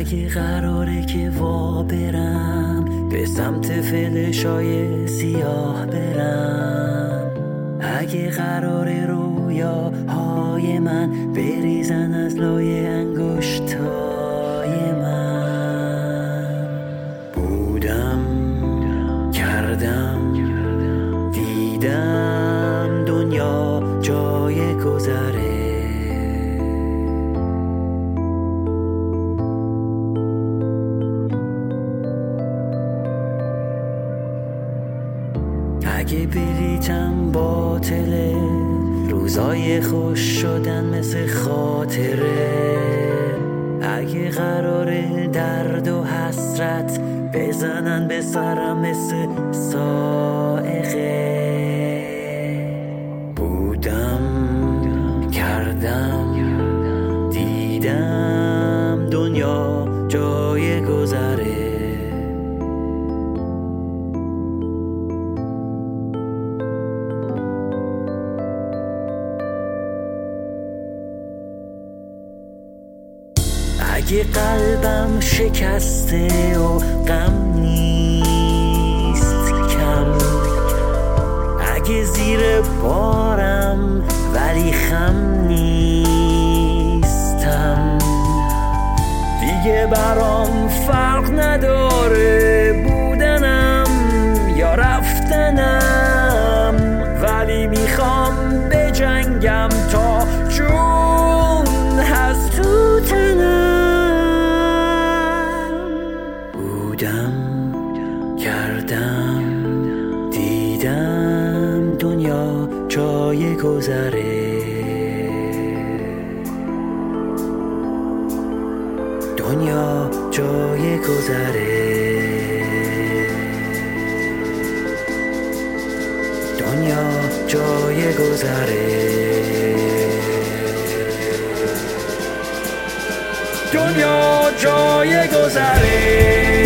اگه قراره که وا برم به سمت فلشای سیاه برم، اگه قراره رویاهای من بریزن از لای انگشتای من، بودم کردم دیدم دنیا جای گذره. اگه بلیتم باطله، روزای خوش شدن مثل خاطره، اگه قراره درد و حسرت بزنن به سرم مثل صاعقه، بودم کردم دیدم دنیا جای گذره. اگه قلبم شکسته و غم نیست کم، اگه زیر بارم ولی خم نیستم، دیگه برام فرق نداره بودنم یا رفتنم، ولی میخوام بجنگم تا جون هست تو تنم. بودم کردم دیدم دنیا جای گذره، دنیا جای گذره، دنیا جای گذره، دنیا جای گذره.